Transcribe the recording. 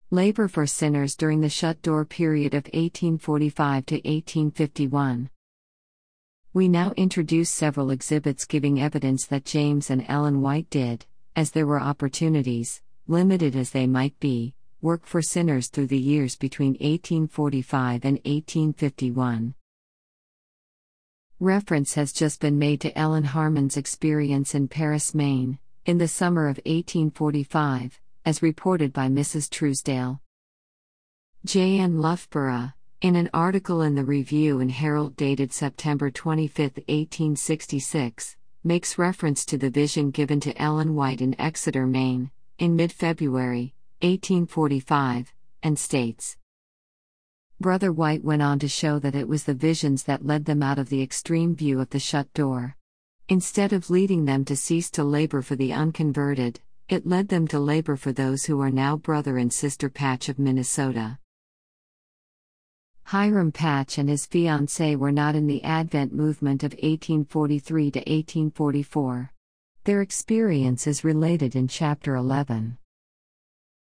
Labor for sinners during the shut-door period of 1845 to 1851. We now introduce several exhibits giving evidence that James and Ellen White did, as there were opportunities, limited as they might be, work for sinners through the years between 1845 and 1851. Reference has just been made to Ellen Harmon's experience in Paris, Maine, in the summer of 1845, as reported by Mrs. Truesdale. J. N. Loughborough, in an article in the Review and Herald dated September 25, 1866, makes reference to the vision given to Ellen White in Exeter, Maine, in mid-February, 1845, and states, Brother White went on to show that it was the visions that led them out of the extreme view of the shut door. Instead of leading them to cease to labor for the unconverted, it led them to labor for those who are now Brother and Sister Patch of Minnesota. Hiram Patch and his fiancée were not in the Advent movement of 1843 to 1844. Their experience is related in Chapter 11.